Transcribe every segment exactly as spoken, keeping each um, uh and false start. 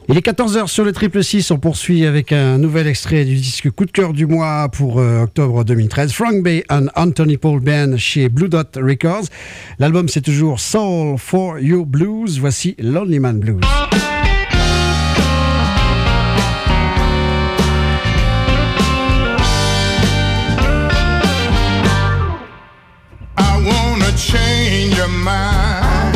Il est quatorze heures sur le triple six. On poursuit avec un nouvel extrait du disque coup de cœur du mois pour euh, octobre deux mille treize. Frank Bay and Anthony Paul Band chez Blue Dot Records. L'album, c'est toujours Soul for You Blues. Voici Lonely Man Blues. I wanna change your mind.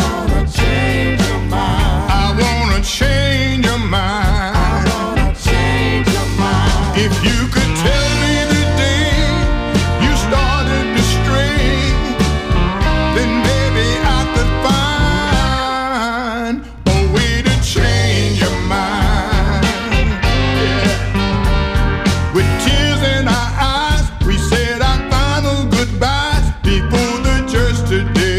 Change your mind. I wanna change your mind. If you could tell me the day you started to stray, then maybe I could find a way to change your mind. Yeah. With tears in our eyes, we said our final goodbyes before the church today.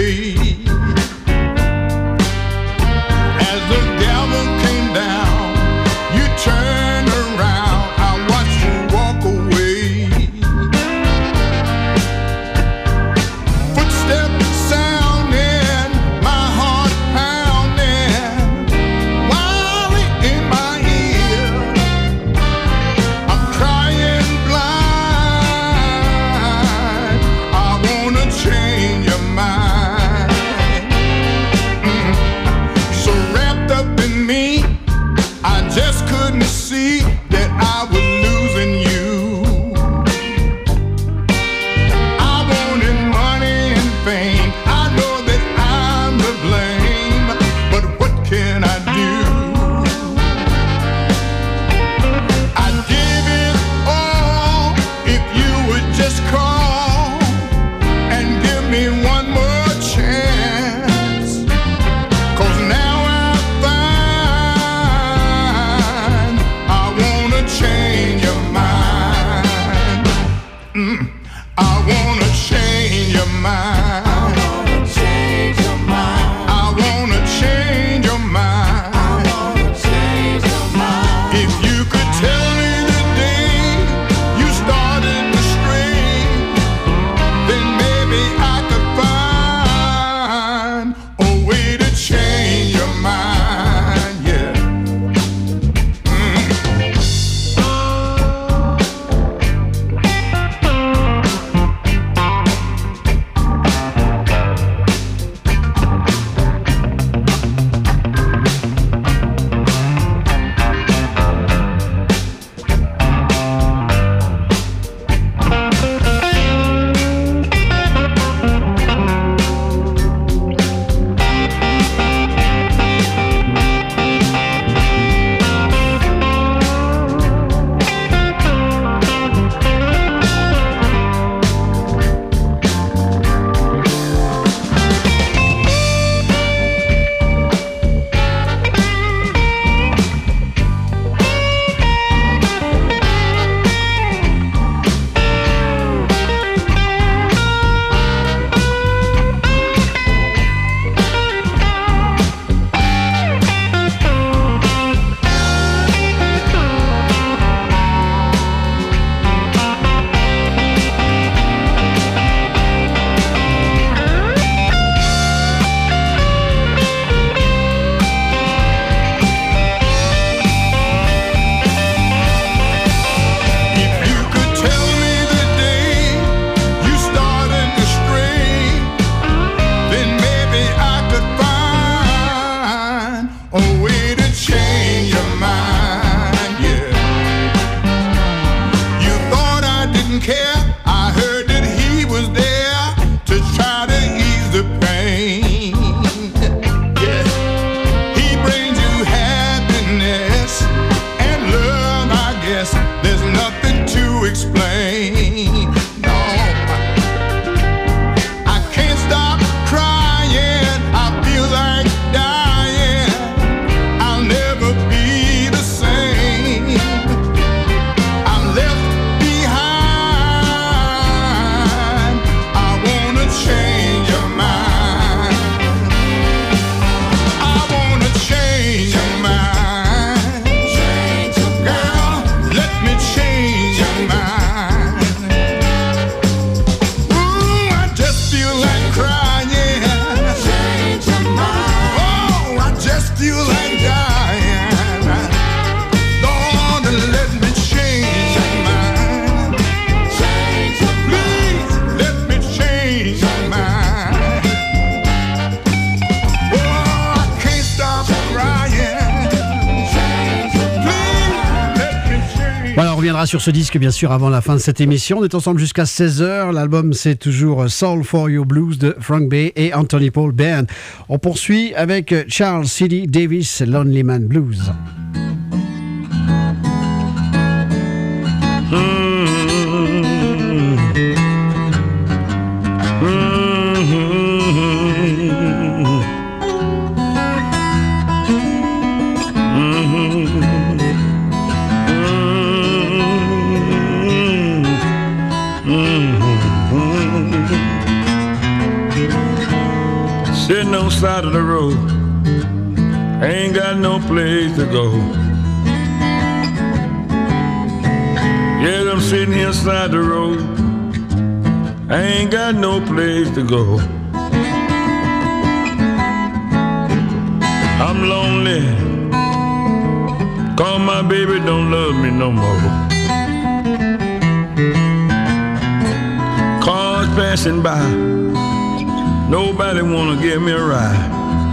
feel like dying. Voilà, on reviendra sur ce disque bien sûr avant la fin de cette émission. On est ensemble jusqu'à seize heures. L'album c'est toujours Soul for Your Blues de Frank Bay et Anthony Paul Band. On poursuit avec Charles C D Davis, Lonely Man Blues. Sitting on the side of the road, ain't got no place to go. Yeah, I'm sitting here side the road, I ain't got no place to go. I'm lonely, 'cause my baby don't love me no more. Cars passing by, nobody wanna give me a ride.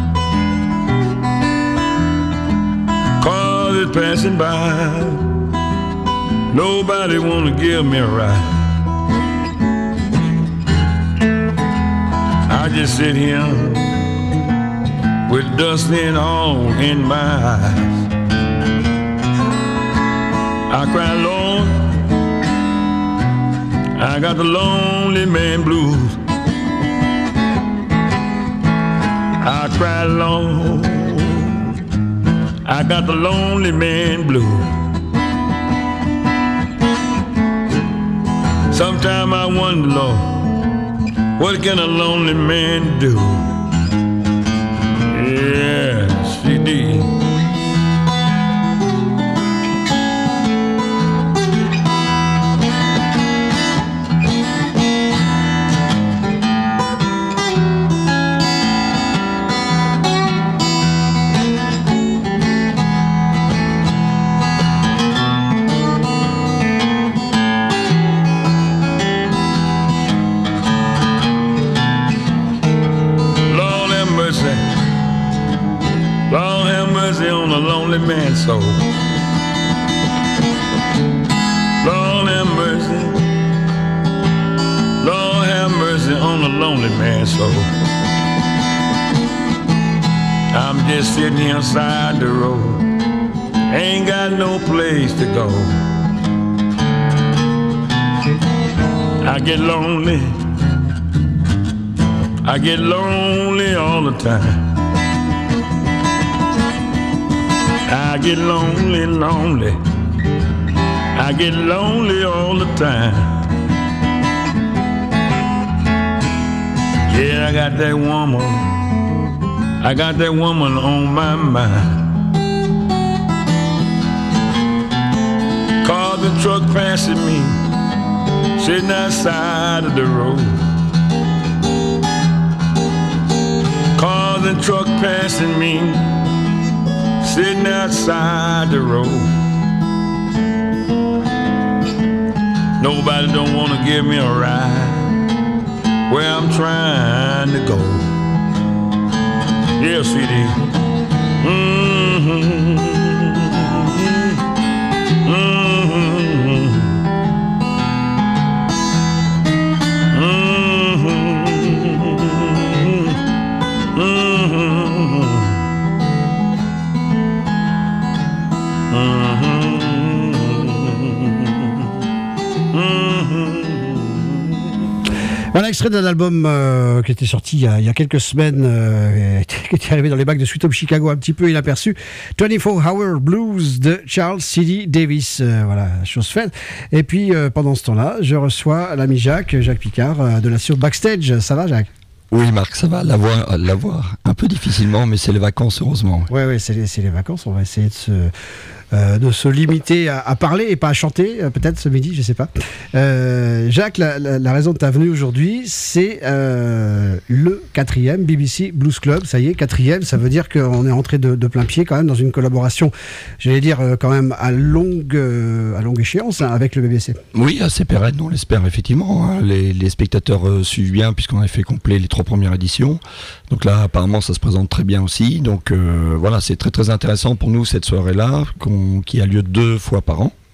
Cars is passing by, nobody wanna give me a ride. I just sit here with dust in all in my eyes. I cry, Lord, I got the lonely man blues. I cry, Lord, I got the lonely man blues. Sometimes I wonder, Lord, what can a lonely man do? Yes, he did. Lord have mercy on a lonely man's soul. Lord have mercy. Lord have mercy on a lonely man's soul. I'm just sitting here side the road, ain't got no place to go. I get lonely, I get lonely all the time. I get lonely, lonely, I get lonely all the time. Yeah, I got that woman, I got that woman on my mind. Cars and truck passing me, sitting outside of the road. Cars and truck passing me, sitting outside the road. Nobody don't wanna give me a ride where I'm trying to go. Yeah, C D. Mm-hmm. Mm-hmm. Mm-hmm. Mm-hmm. Un extrait d'un album euh, qui était sorti il y a, il y a quelques semaines, euh, qui était arrivé dans les bacs de Sweet Home Chicago un petit peu inaperçu. vingt-quatre Hour Blues de Charles C D Davis. Euh, voilà, chose faite. Et puis euh, pendant ce temps-là, je reçois l'ami Jacques, Jacques Picard, euh, de la sur Backstage. Ça va, Jacques? Oui, Marc, ça va. L'avoir, l'avoir un peu difficilement, mais c'est les vacances, heureusement. Oui, ouais, c'est, les, c'est les vacances. On va essayer de se, euh, de se limiter à, à parler et pas à chanter, euh, peut-être ce midi, je ne sais pas. Euh, Jacques, la, la, la raison de ta venue aujourd'hui, c'est euh, le quatrième B B C Blues Club. Ça y est, quatrième, ça veut dire qu'on est entré de, de plein pied quand même dans une collaboration, j'allais dire, euh, quand même à longue, euh, à longue échéance hein, avec le B B C. Oui, assez pérenne, on l'espère effectivement. Hein. Les, les spectateurs euh, suivent bien puisqu'on a fait complet les trois premières éditions. Donc là, apparemment, ça se présente très bien aussi. Donc euh, voilà, c'est très très intéressant pour nous cette soirée-là, qu'on, qui a lieu deux fois par an.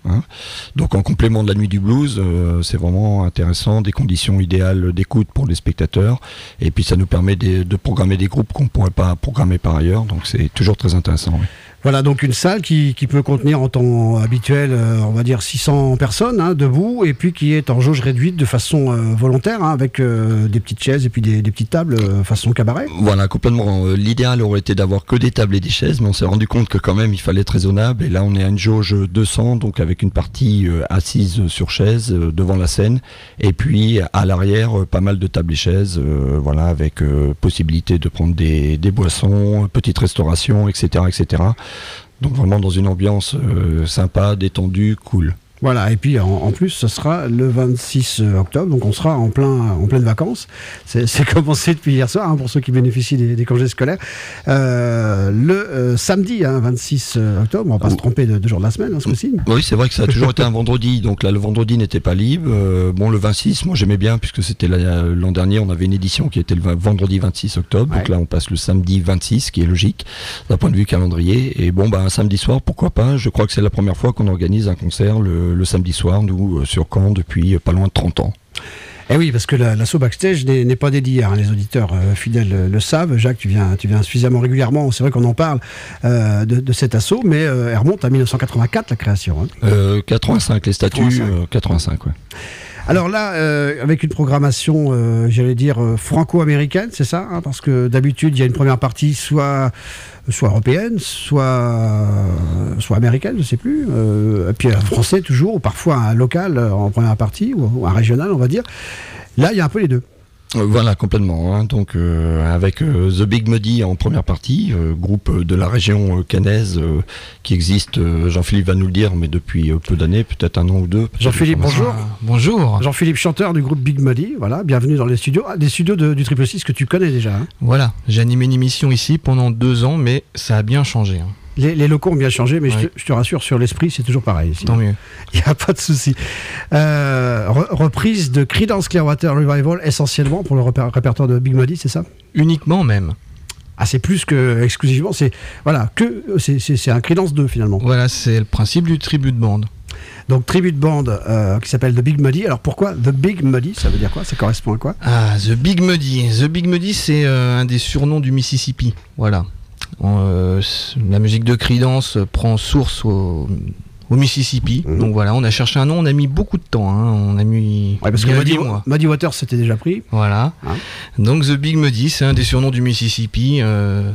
Hein. Donc en complément de la nuit du blues, euh, c'est vraiment intéressant, des conditions idéales d'écoute pour les spectateurs, et puis ça nous permet de, de programmer des groupes qu'on ne pourrait pas programmer par ailleurs, donc c'est toujours très intéressant. Oui. Voilà, donc une salle qui, qui peut contenir en temps habituel, euh, on va dire six cents personnes, hein, debout, et puis qui est en jauge réduite de façon euh, volontaire, hein, avec euh, des petites chaises et puis des, des petites tables euh, façon cabaret. Voilà, complètement. Euh, l'idéal aurait été d'avoir que des tables et des chaises, mais on s'est rendu compte que quand même il fallait être raisonnable, et là on est à une jauge deux cents, donc avec une partie euh, assise sur chaise euh, devant la scène, et puis à l'arrière euh, pas mal de tables et chaises, euh, voilà, avec euh, possibilité de prendre des, des boissons, petite restauration, et cetera, et cetera. Donc vraiment dans une ambiance euh, sympa, détendue, cool. Voilà, et puis en, en plus, ce sera le vingt-six octobre, donc on sera en, plein, en pleine vacances. C'est, c'est commencé depuis hier soir, hein, pour ceux qui bénéficient des, des congés scolaires. Euh, le euh, samedi, hein, vingt-six octobre, on ne va pas oh. se tromper de, de jour de la semaine, hein, ce coup-ci. Oui, c'est vrai que ça a toujours été un vendredi, donc là le vendredi n'était pas libre. Euh, bon, le vingt-six, moi j'aimais bien, puisque c'était la, l'an dernier, on avait une édition qui était le vendredi vingt-six octobre, ouais. Donc là on passe le samedi vingt-six, qui est logique, d'un point de vue calendrier. Et bon, bah, un samedi soir, pourquoi pas, je crois que c'est la première fois qu'on organise un concert le le samedi soir, nous, sur Caen, depuis pas loin de trente ans. Eh oui, parce que la, l'assaut Backstage n'est, n'est pas dédié, hein, les auditeurs euh, fidèles le, le savent. Jacques, tu viens, tu viens suffisamment régulièrement, c'est vrai qu'on en parle euh, de, de cet assaut, mais euh, elle remonte à dix-neuf cent quatre-vingt-quatre, la création. Hein. Euh, quatre-vingt-cinq, les statuts, quatre-vingt-cinq, euh, quatre-vingt-cinq, ouais. Alors là, euh, avec une programmation, euh, j'allais dire, euh, franco-américaine, c'est ça, hein, parce que d'habitude, il y a une première partie soit, soit européenne, soit, euh, soit américaine, je ne sais plus, euh, et puis un français toujours, ou parfois un local euh, en première partie, ou, ou un régional, on va dire. Là, il y a un peu les deux. Voilà, complètement. Hein. Donc, euh, avec euh, The Big Muddy en première partie, euh, groupe de la région euh, cannaise euh, qui existe, euh, Jean-Philippe va nous le dire, mais depuis euh, peu d'années, peut-être un an ou deux. Jean-Philippe, bonjour. Ah, bonjour. Jean-Philippe, chanteur du groupe Big Muddy, voilà, bienvenue dans les studios. Ah, des studios de, du Triple Six que tu connais déjà. Hein. Voilà, j'ai animé une émission ici pendant deux ans, mais ça a bien changé. Hein. Les, les locaux ont bien changé, mais ouais. je, te, je te rassure, sur l'esprit, c'est toujours pareil ici. Tant mieux. Il n'y a pas de souci. Euh, re- reprise de Creedence Clearwater Revival, essentiellement pour le repère, répertoire de Big Muddy, c'est ça ? Uniquement même. Ah, c'est plus que exclusivement, c'est, voilà, que, c'est, c'est, c'est un Creedence deux finalement. Voilà, c'est le principe du tribute band. Donc, tribute band euh, qui s'appelle The Big Muddy. Alors pourquoi The Big Muddy ? Ça veut dire quoi ? Ça correspond à quoi ? Ah, The Big Muddy. The Big Muddy, c'est euh, un des surnoms du Mississippi. Voilà. Euh, la musique de Creedence prend source au, au Mississippi. Mmh. Donc voilà, on a cherché un nom, on a mis beaucoup de temps. Hein. On a mis. Ouais, parce que Muddy, Muddy Waters s'était déjà pris. Voilà. Hein. Donc The Big Muddy, c'est un des surnoms du Mississippi. Euh,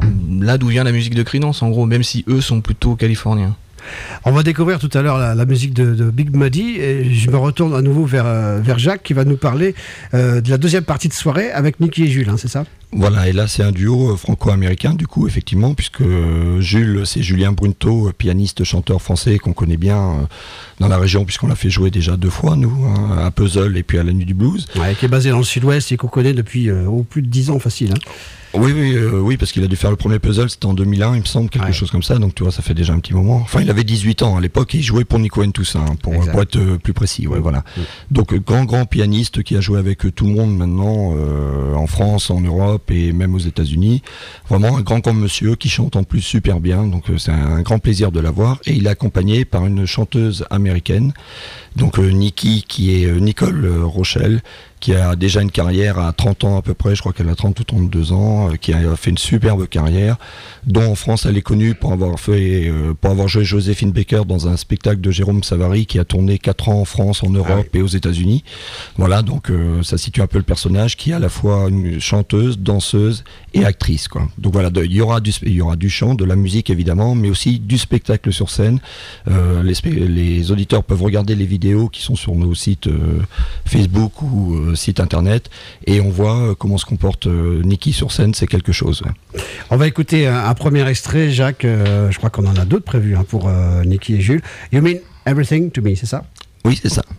là d'où vient la musique de Creedence, en gros, même si eux sont plutôt californiens. On va découvrir tout à l'heure la, la musique de, de Big Muddy et je me retourne à nouveau vers, euh, vers Jacques qui va nous parler euh, de la deuxième partie de soirée avec Nicky et Jules, hein, c'est ça ? Voilà, et là c'est un duo franco-américain du coup, effectivement, puisque euh, Jules, c'est Julien Brunto, pianiste, chanteur français qu'on connaît bien euh, dans la région, puisqu'on l'a fait jouer déjà deux fois, nous, hein, à Puzzle et puis à la Nuit du Blues. Ouais, qui est basé dans le sud-ouest et qu'on connaît depuis euh, oh, plus de dix ans facile. Hein. Oui, oui, euh, oui, parce qu'il a dû faire le premier puzzle, c'était en deux mille un, il me semble, quelque ouais. chose comme ça, donc tu vois, ça fait déjà un petit moment. Enfin, il avait dix-huit ans à l'époque et il jouait pour Nico and Toussaint, hein, pour, pour être euh, plus précis, ouais, voilà. Oui. Donc, euh, grand, grand pianiste qui a joué avec euh, tout le monde maintenant, euh, en France, en Europe et même aux États-Unis. Vraiment un grand, grand monsieur qui chante en plus super bien, donc euh, c'est un, un grand plaisir de l'avoir. Et il est accompagné par une chanteuse américaine, donc euh, Nikki, qui est euh, Nicole euh, Rochelle, qui a déjà une carrière à trente ans à peu près, je crois qu'elle a trente ou trente-deux ans, euh, qui a fait une superbe carrière, dont en France elle est connue pour avoir fait, euh, pour avoir joué Joséphine Baker dans un spectacle de Jérôme Savary qui a tourné quatre ans en France, en Europe ah oui. et aux États-Unis. Voilà, donc euh, ça situe un peu le personnage qui est à la fois une chanteuse, danseuse et actrice, quoi. Donc voilà, il y aura du, il y aura du chant, de la musique évidemment, mais aussi du spectacle sur scène. Euh, les, les auditeurs peuvent regarder les vidéos qui sont sur nos sites euh, Facebook ou euh, site internet et on voit comment se comporte euh, Nicky sur scène, c'est quelque chose. Ouais. On va écouter un, un premier extrait, Jacques, euh, je crois qu'on en a d'autres prévus hein, pour euh, Nicky et Jules. You mean everything to me, c'est ça ? Oui, c'est ça.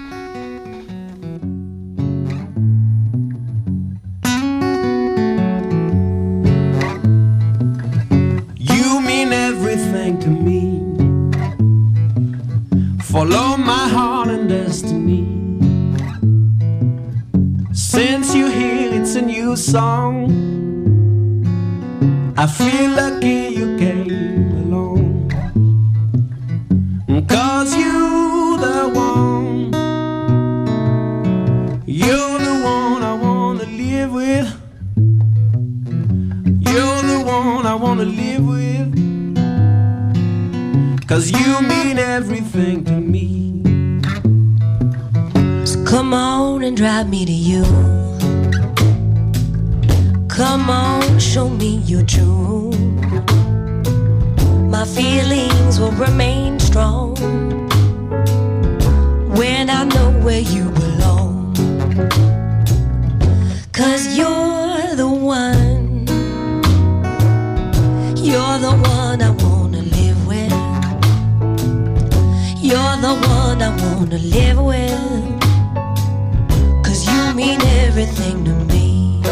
You mean everything to me. Follow my heart and destiny. Since you hear it's a new song, I feel lucky you came along. 'Cause you wanna live with, 'cause you mean everything to me. So come on and drive me to you. Come on, show me you're true. My feelings will remain strong when I know where you belong. 'Cause you're the one, you're the one I wanna live with. You're the one I wanna live with, 'cause you mean everything to me.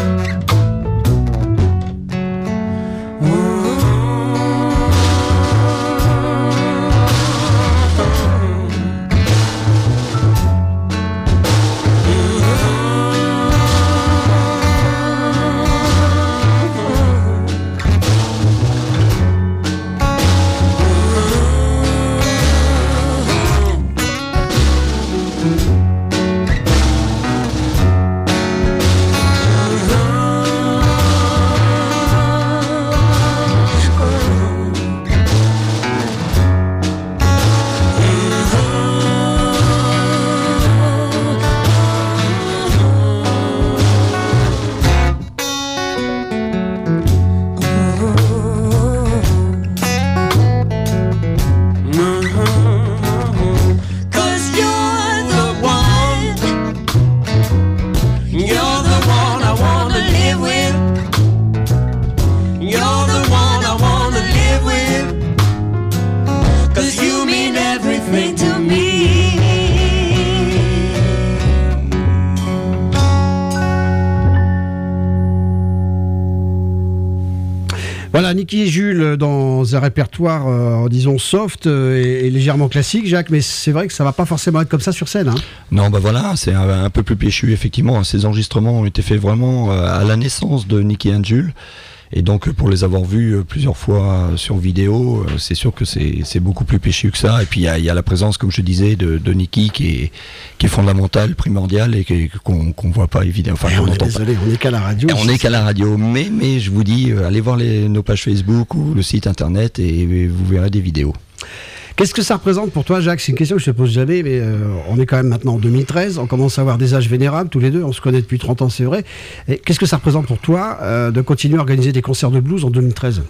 Voilà, Nicky et Jules dans un répertoire, euh, disons, soft et, et légèrement classique, Jacques, mais c'est vrai que ça va pas forcément être comme ça sur scène. Hein. Non, bah voilà, c'est un, un peu plus péchu, effectivement. Ces enregistrements ont été faits vraiment à la naissance de Nicky et Jules. Et donc, pour les avoir vus plusieurs fois sur vidéo, c'est sûr que c'est, c'est beaucoup plus péchu que ça. Et puis, il y a, y a la présence, comme je disais, de, de Nicky qui est, qui est fondamentale, primordiale et qui, qu'on, qu'on voit pas évidemment. Enfin, on on est désolé, pas. on n'est qu'à la radio. Et on n'est qu'à la radio. Mais, mais je vous dis, allez voir les, nos pages Facebook ou le site internet et vous verrez des vidéos. Qu'est-ce que ça représente pour toi, Jacques? C'est une question que je te pose jamais, mais euh, on est quand même maintenant en deux mille treize, on commence à avoir des âges vénérables tous les deux, on se connaît depuis trente ans, c'est vrai. Et qu'est-ce que ça représente pour toi euh, de continuer à organiser des concerts de blues en deux mille treize?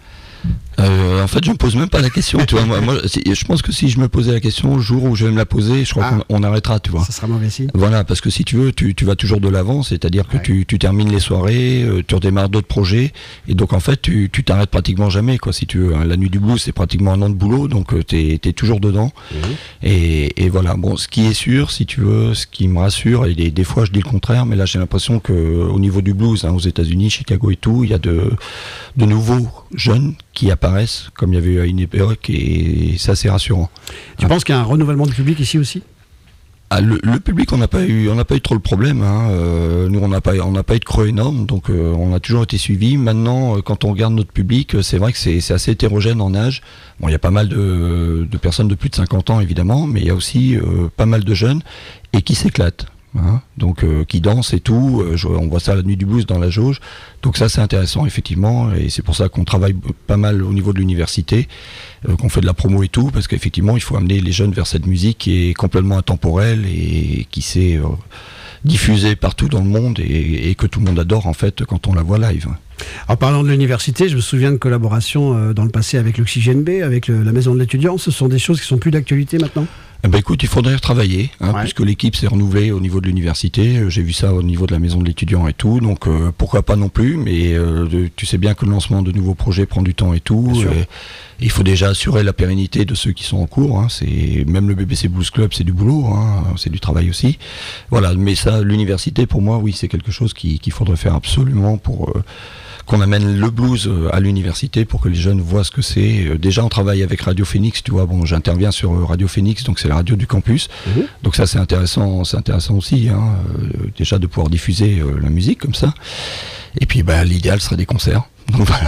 Euh, en fait, je me pose même pas la question. Tu vois, moi, moi, je pense que si je me posais la question, le jour où je vais me la poser, je crois ah, qu'on on arrêtera, tu vois. Ça sera mauvais signe. Voilà, parce que si tu veux, tu, tu vas toujours de l'avant, c'est-à-dire que ouais. tu, tu termines les soirées, euh, tu redémarres d'autres projets, et donc en fait, tu, tu t'arrêtes pratiquement jamais, quoi. Si tu veux, hein, la nuit du blues, c'est pratiquement un an de boulot, donc euh, t'es, t'es toujours dedans. Mmh. Et, et voilà. Bon, ce qui est sûr, si tu veux, ce qui me rassure, et des, des fois je dis le contraire, mais là j'ai l'impression que au niveau du blues, hein, aux États-Unis, Chicago et tout, il y a de, de nouveaux jeunes qui apparaissent, comme il y avait eu à une époque, et c'est assez rassurant. Tu ah. penses qu'il y a un renouvellement du public ici aussi? Ah, le, le public, on n'a pas eu, on n'a pas eu trop le problème. Hein. Euh, nous, on n'a pas, on n'a pas eu de creux énorme, donc euh, on a toujours été suivis. Maintenant, euh, quand on regarde notre public, c'est vrai que c'est, c'est assez hétérogène en âge. Bon, il y a pas mal de, de personnes de plus de cinquante ans, évidemment, mais il y a aussi euh, pas mal de jeunes et qui s'éclatent. Hein, donc euh, qui dansent et tout, euh, je, on voit ça la nuit du blues dans la jauge, donc ça c'est intéressant effectivement, et c'est pour ça qu'on travaille pas mal au niveau de l'université, euh, qu'on fait de la promo et tout, parce qu'effectivement il faut amener les jeunes vers cette musique qui est complètement intemporelle et qui s'est euh, diffusée partout dans le monde et, et que tout le monde adore en fait quand on la voit live. En parlant de l'université, je me souviens de collaborations euh, dans le passé avec l'Oxygène B, avec le, la Maison de l'étudiant. Ce sont des choses qui sont plus d'actualité maintenant? Eh ben écoute, il faudrait retravailler, hein, ouais. puisque l'équipe s'est renouvelée au niveau de l'université. J'ai vu ça au niveau de la Maison de l'étudiant et tout, donc euh, pourquoi pas non plus, mais euh, de, tu sais bien que le lancement de nouveaux projets prend du temps et tout. Et, et il faut déjà assurer la pérennité de ceux qui sont en cours. Hein, c'est, même le B B C Blues Club, c'est du boulot, hein, c'est du travail aussi. Voilà, mais ça, l'université, pour moi, oui, c'est quelque chose qui, qu'il faudrait faire absolument pour... Euh, qu'on amène le blues à l'université pour que les jeunes voient ce que c'est. Déjà, on travaille avec Radio Phoenix, tu vois, bon, j'interviens sur Radio Phoenix, donc c'est la radio du campus. Mmh. Donc ça, c'est intéressant, c'est intéressant aussi, hein, euh, déjà de pouvoir diffuser euh, la musique comme ça. Et puis, bah, l'idéal serait des concerts. Donc voilà.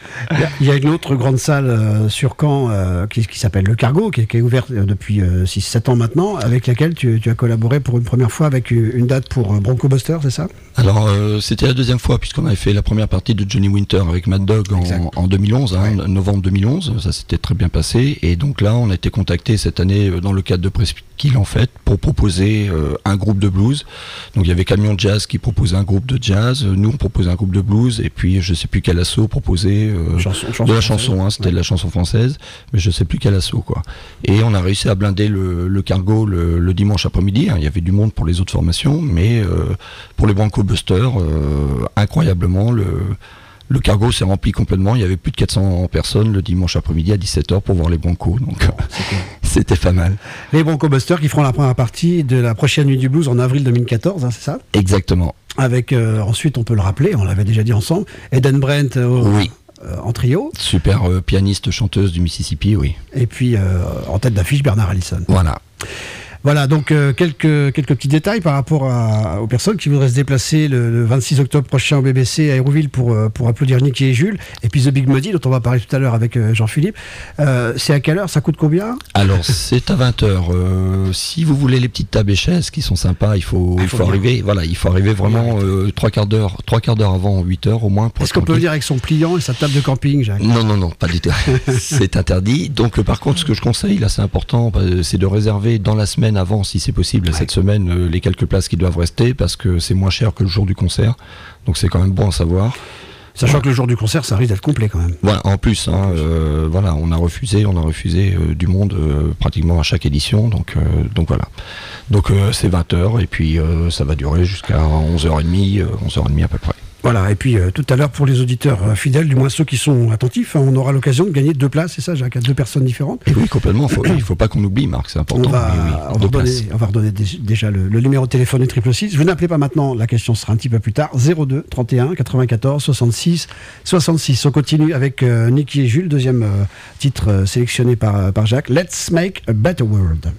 Il y a une autre grande salle euh, sur Caen euh, qui, qui s'appelle Le Cargo, qui, qui est ouverte depuis euh, six sept ans maintenant, avec laquelle tu, tu as collaboré pour une première fois avec une, une date pour euh, Bronco Buster, c'est ça? Alors euh, c'était la deuxième fois, puisqu'on avait fait la première partie de Johnny Winter avec Mad Dog en, en deux mille onze, hein, ouais. novembre deux mille onze, ça s'était très bien passé, et donc là on a été contacté cette année dans le cadre de Presqu'île en fait, pour proposer euh, un groupe de blues. Donc il y avait Camion Jazz qui proposait un groupe de jazz, nous on proposait un groupe de blues, et puis je sais plus quel assaut proposait euh, chanson, chanson de la chanson, hein, c'était ouais. de la chanson française, mais je sais plus quel assaut quoi. Et on a réussi à blinder le, le Cargo le, le dimanche après-midi, hein. Il y avait du monde pour les autres formations, mais euh, pour les Bronco Busters, euh, incroyablement, le, le Cargo s'est rempli complètement. Il y avait plus de quatre cents personnes le dimanche après-midi à dix-sept heures pour voir les Broncos, donc bon, c'était pas mal. Les Bronco Busters qui feront la première partie de la prochaine Nuit du Blues en avril deux mille quatorze, hein, c'est ça? Exactement. Avec, euh, ensuite, on peut le rappeler, on l'avait déjà dit ensemble, Eden Brent au, oui. euh, en trio. Super euh, pianiste, chanteuse du Mississippi, oui. Et puis, euh, en tête d'affiche, Bernard Allison. Voilà. Voilà, donc euh, quelques, quelques petits détails par rapport à, aux personnes qui voudraient se déplacer le, le vingt-six octobre prochain au B B C à Hérouville pour, euh, pour applaudir Nicky et Jules. Et puis The Big Muddy, dont on va parler tout à l'heure avec euh, Jean-Philippe. Euh, c'est à quelle heure? Ça coûte combien? Alors, c'est à vingt heures. Euh, si vous voulez les petites tables et chaises qui sont sympas, il faut, ah, il faut, faut arriver. Voilà, il faut arriver vraiment euh, trois quarts d'heure, trois quarts d'heure avant huit heures au moins. Est-ce qu'on peut le dire avec son pliant et sa table de camping, Jacques? Non, non, non, pas du tout. C'est interdit. Donc, euh, par contre, ce que je conseille, là, c'est important, c'est de réserver dans la semaine avant, si c'est possible. Ouais. Cette semaine, euh, les quelques places qui doivent rester, parce que c'est moins cher que le jour du concert, donc c'est quand même bon à savoir. Sachant ouais. que le jour du concert, ça risque d'être complet quand même. Voilà, en plus, hein, euh, voilà, on a refusé, on a refusé euh, du monde euh, pratiquement à chaque édition, donc, euh, donc voilà. Donc euh, c'est vingt heures et puis euh, ça va durer jusqu'à onze heures trente, onze heures trente à peu près. Voilà, et puis euh, tout à l'heure, pour les auditeurs euh, fidèles, du moins ceux qui sont attentifs, hein, on aura l'occasion de gagner deux places, c'est ça, Jacques, à deux personnes différentes. Et oui, complètement, faut, il ne faut pas qu'on oublie, Marc, c'est important. On va, oui, on va, redonner, on va redonner dé, déjà le, le numéro de téléphone du triple six. Vous n'appelez pas maintenant, la question sera un petit peu plus tard. zéro deux trente et un quatre-vingt-quatorze soixante-six soixante-six. On continue avec euh, Nicky et Jules, deuxième euh, titre euh, sélectionné par, par Jacques. Let's Make a Better World.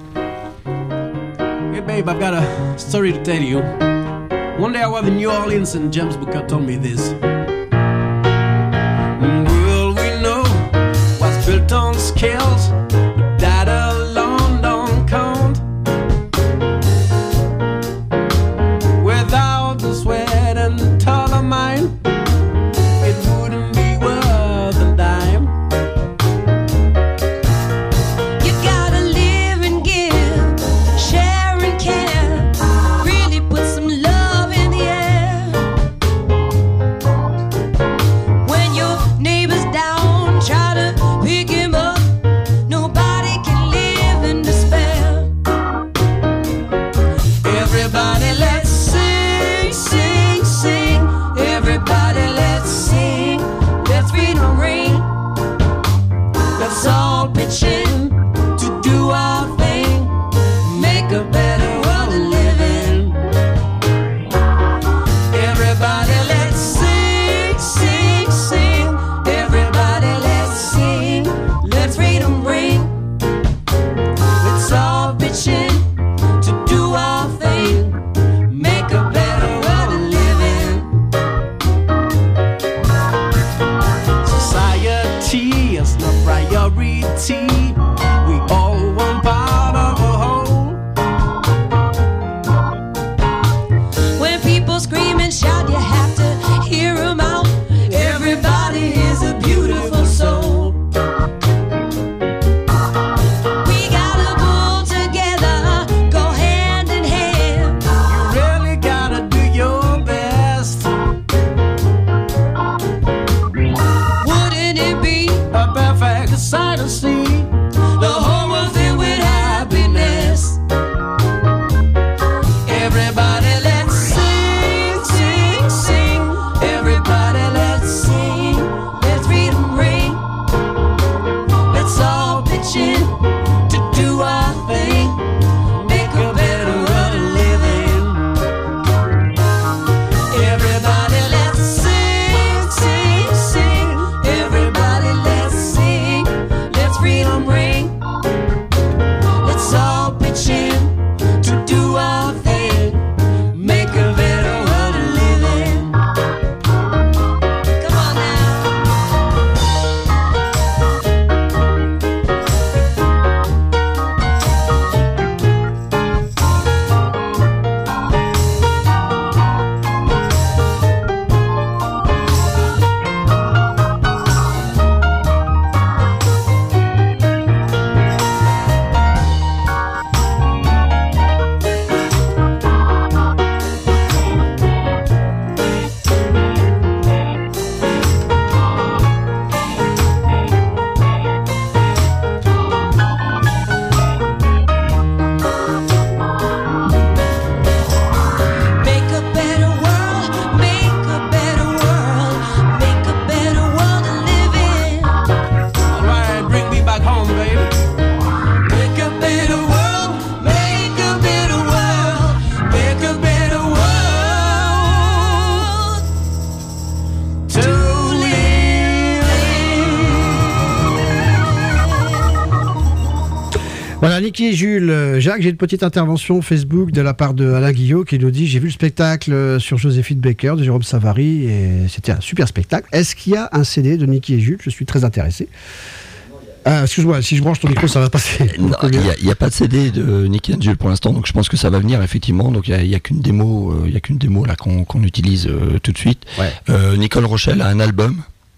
Hey babe, I've got a story to tell you. One day I was in New Orleans and James Booker told me this. The world we know was built on scales, but that alone don't count. Without the sweat and toil of mine, it wouldn't be worth a dime. You gotta live and give, share and care, really put some love in the air. When your neighbor's down, try to pick him up. Nobody can live in despair. Everybody let's sing, sing, sing. Everybody let's sing. Let's read and ring. Let's all pitch in to do our thing. Make a better world to live in. Everybody let's sing, sing, sing. Everybody let's sing. Let's read and ring. Let's all pitch in to do our thing. Make a better world to live in. Society is no priority. We all one part of a whole. When people scream and shout, you have to hear 'em out. Everybody is a beautiful soul. We gotta pull together, go hand in hand. You really gotta do your best. Wouldn't it be A perfect sight to see. the whole world filled with happiness? Everybody let's sing, sing, sing. Everybody let's sing, let's read and ring. Let's all pitch in to do our thing. Make a better world to live in. Everybody let's sing, sing, sing. Everybody let's sing. Let's read Voilà, Niki et Jules. Euh, Jacques, j'ai une petite intervention Facebook de la part de Alain Guillot qui nous dit: j'ai vu le spectacle sur Joséphine Baker de Jérôme Savary et c'était un super spectacle. Est-ce qu'il y a un C D de Niki et Jules? Je suis très intéressé. Ah, excuse-moi, si je branche ton micro, ça va passer. Il n'y a, a pas de C D de Niki and Jules pour l'instant, donc je pense que ça va venir effectivement. Donc il n'y a, a qu'une démo, il euh, y a qu'une démo là qu'on qu'on utilise euh, tout de suite. Ouais. Euh, Nicole Rochelle a un album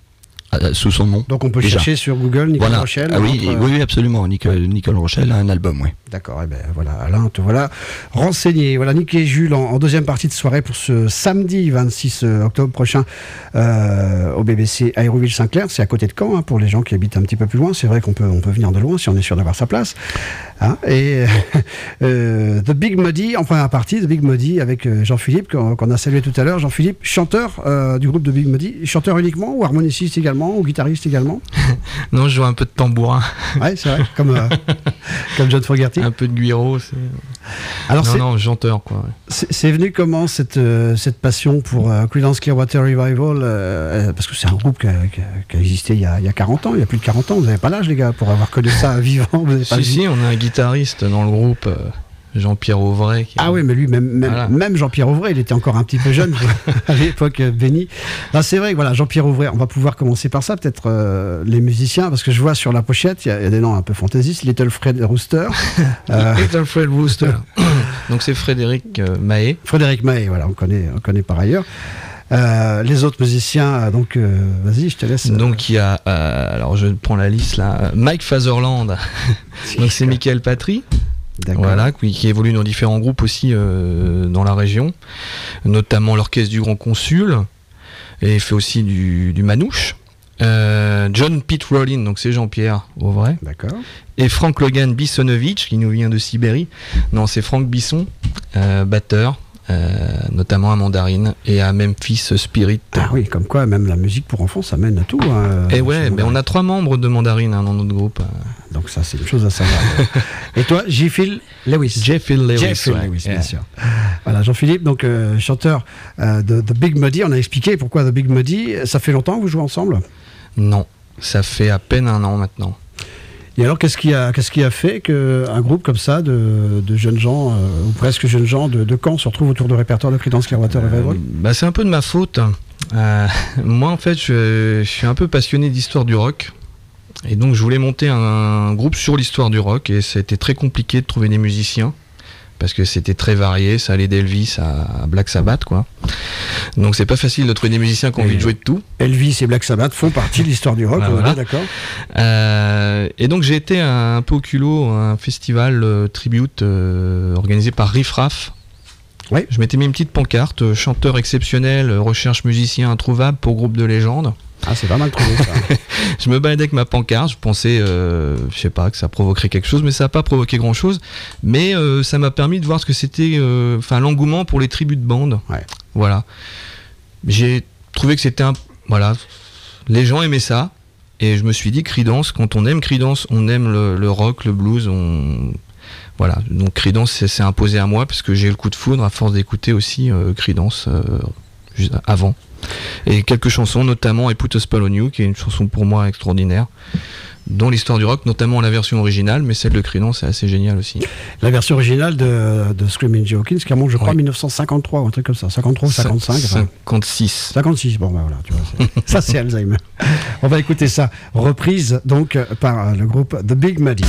euh, sous son nom. Donc on peut déjà chercher sur Google Nicole voilà. Rochelle. Ah oui, entre... oui, oui, absolument. Nicole, Nicole Rochelle a un album, oui. D'accord, et eh ben voilà, Alain, te voilà renseigné. Voilà, Niki et Jules en, en deuxième partie de soirée pour ce samedi vingt-six octobre prochain euh, au B B C Aéroville-Saint-Clair. C'est à côté de Caen, hein, pour les gens qui habitent un petit peu plus loin. C'est vrai qu'on peut, on peut venir de loin si on est sûr d'avoir sa place. Hein, et euh, The Big Muddy en première partie, The Big Muddy avec Jean-Philippe qu'on, qu'on a salué tout à l'heure. Jean-Philippe, chanteur euh, du groupe The Big Muddy, chanteur uniquement ou harmoniciste également ou guitariste également? Non, je joue un peu de tambourin. Ouais, c'est vrai, comme, euh, comme John Fogerty. Un peu de guiro. C'est... Alors non, c'est... non, chanteur quoi. Ouais. C'est, c'est venu comment cette, euh, cette passion pour euh, Creedence Clearwater Revival euh, Parce que c'est un groupe qui a, qui a, qui a existé il y a, il y a quarante ans, il y a plus de quarante ans. Vous n'avez pas l'âge, les gars, pour avoir connu ça vivant. Vous avez pas si, si, on a un guitariste dans le groupe. Euh... Jean-Pierre Auvray. Qui... Ah oui, mais lui, même, même, voilà. même Jean-Pierre Auvray, il était encore un petit peu jeune à l'époque, Benny. Là, c'est vrai que voilà, Jean-Pierre Auvray, on va pouvoir commencer par ça, peut-être euh, les musiciens, parce que je vois sur la pochette, il y, y a des noms un peu fantaisistes, Little Fred Rooster. euh... Little Fred Rooster. Donc c'est Frédéric euh, Mahé. Frédéric Mahé, voilà, on connaît, on connaît par ailleurs. Euh, les autres musiciens, donc euh, vas-y, je te laisse. Euh... Donc il y a, euh, alors je prends la liste là, Mike Fatherland, donc c'est Michael Patry. D'accord. Voilà, qui, qui évolue dans différents groupes aussi euh, dans la région, notamment l'Orchestre du Grand Consul, et il fait aussi du, du manouche. Euh, John Pete Rollin, donc c'est Jean-Pierre Auvray. D'accord. Et Frank Logan Bissonovich, qui nous vient de Sibérie. Non, c'est Franck Bisson, euh, batteur. Euh, notamment à Mandarine et à Memphis Spirit. Ah oui, comme quoi même la musique pour enfants ça mène à tout. Hein, et ouais, ben on a trois membres de Mandarine hein, dans notre groupe. Donc ça c'est une chose à savoir. Et toi, J-Phil Lewis. J-Phil Lewis, J-Phil ouais. Lewis yeah. bien sûr. Voilà, Jean-Philippe, donc euh, chanteur euh, de The Big Muddy. On a expliqué pourquoi The Big Muddy. Ça fait longtemps que vous jouez ensemble? Non, ça fait à peine un an maintenant. Et alors, qu'est-ce qui a, qu'est-ce qui a fait qu'un groupe comme ça, de, de jeunes gens, euh, ou presque jeunes gens de, de Caen, se retrouve autour du répertoire de Creedence Clearwater Revival? euh, bah, C'est un peu de ma faute. Euh, moi, en fait, je, je suis un peu passionné d'histoire du rock. Et donc, je voulais monter un, un groupe sur l'histoire du rock. Et ça a été très compliqué de trouver des musiciens. Parce que c'était très varié, ça allait d'Elvis à Black Sabbath, quoi. Donc c'est pas facile de trouver des musiciens qui ont envie de jouer de tout. Elvis et Black Sabbath font partie de l'histoire du rock, voilà, on voilà. est d'accord. Euh, et donc j'ai été un, un peu au culot, un festival euh, tribute euh, organisé par Riff Raff. Oui. Je m'étais mis une petite pancarte, euh, chanteur exceptionnel, euh, recherche musicien introuvable pour groupe de légende. Ah, c'est pas mal trouvé ça. Je me baladais avec ma pancarte, je pensais, euh, je sais pas, que ça provoquerait quelque chose, mais ça n'a pas provoqué grand chose. Mais euh, ça m'a permis de voir ce que c'était, enfin, euh, l'engouement pour les tribus de bande. Ouais. Voilà. J'ai trouvé que c'était un, voilà, les gens aimaient ça, et je me suis dit, Creedence, quand on aime Creedence, on aime le, le rock, le blues, on, voilà. Donc Creedence, c'est, c'est imposé à moi parce que j'ai eu le coup de foudre à force d'écouter aussi euh, Creedence euh, juste avant. Et quelques chansons, notamment I Put a Spell on You, qui est une chanson pour moi extraordinaire, dont l'histoire du rock, notamment la version originale, mais celle de Creedence est assez géniale aussi. La version originale de, de Screaming Jay Hawkins, qui remonte, je crois, oui. dix-neuf cent cinquante-trois, ou un truc comme ça, cinquante-trois ou cinquante-cinq. cinquante-six. cinquante-six, bon ben voilà, tu vois, c'est, ça c'est Alzheimer. On va écouter ça, reprise donc par le groupe The Big Muddy.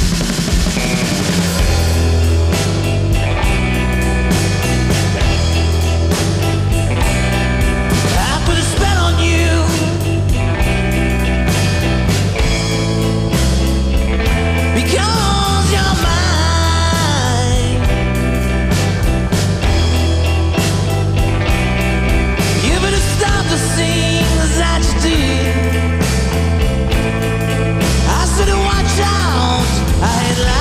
I had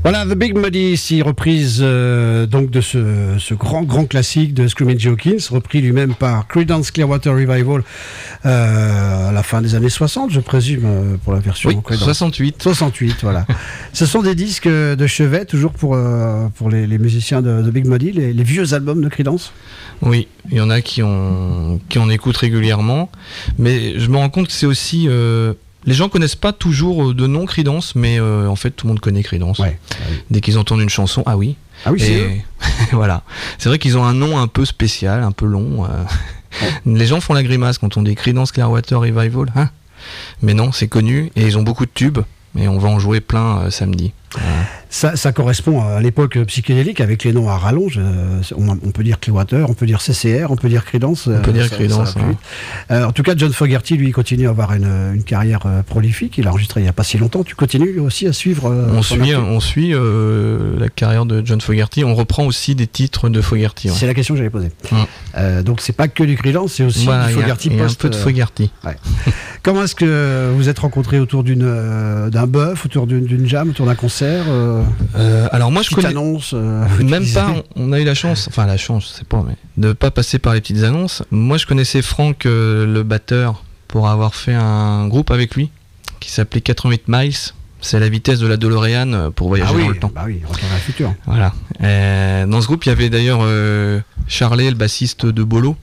Voilà, The Big Muddy, ici, reprise euh, donc de ce, ce grand, grand classique de Screaming Jay Hawkins, repris lui-même par Creedence Clearwater Revival euh, à la fin des années soixante, je présume, euh, pour la version Oui, Creedence. soixante-huit. soixante-huit, voilà. Ce sont des disques de chevet, toujours pour, euh, pour les, les musiciens de, de Big Muddy, les, les vieux albums de Creedence. Oui, il y en a qui, ont, qui en écoutent régulièrement, mais je me rends compte que c'est aussi... Euh, les gens connaissent pas toujours de nom Creedence, mais euh, en fait tout le monde connaît Creedence. Ouais. Dès qu'ils entendent une chanson, ah oui. Ah oui, c'est eux. Et voilà. C'est vrai qu'ils ont un nom un peu spécial, un peu long. euh. Ouais. Les gens font la grimace quand on dit Creedence Clearwater Revival. Hein, mais non, c'est connu et ils ont beaucoup de tubes et on va en jouer plein euh, samedi. Voilà. Ça, ça correspond à l'époque psychédélique avec les noms à rallonge. Euh, on, on peut dire Clearwater, on peut dire C C R, on peut dire Creedence. On peut dire ça, Creedence. ça va plus vite. Euh, en tout cas, John Fogerty, lui, continue à avoir une, une carrière euh, prolifique. Il a enregistré il n'y a pas si longtemps. Tu continues lui aussi à suivre euh, On son suit, actu- on suit euh, la carrière de John Fogerty. On reprend aussi des titres de Fogerty. Ouais. C'est la question que j'allais poser. Mm. Euh, donc, c'est pas que du Creedence, c'est aussi Voilà, du il y a- Fogerty il y a un post. peu de euh, Fogerty. Comment est-ce que vous êtes rencontrés autour d'une, euh, d'un bœuf, autour d'une, d'une jam, autour d'un concert euh, Euh, alors moi je petite connais annonce euh, que tu même disais. pas. On on a eu la chance, enfin la chance, je sais pas, mais de pas passer par les petites annonces. Moi je connaissais Franck, euh, le batteur, pour avoir fait un groupe avec lui qui s'appelait quatre-vingt-huit miles. C'est la vitesse de la DeLorean euh, pour voyager Ah oui, dans le temps. bah oui, retour vers le futur. Voilà. Euh, dans ce groupe, il y avait d'ailleurs euh, Charlet, le bassiste de Bolo.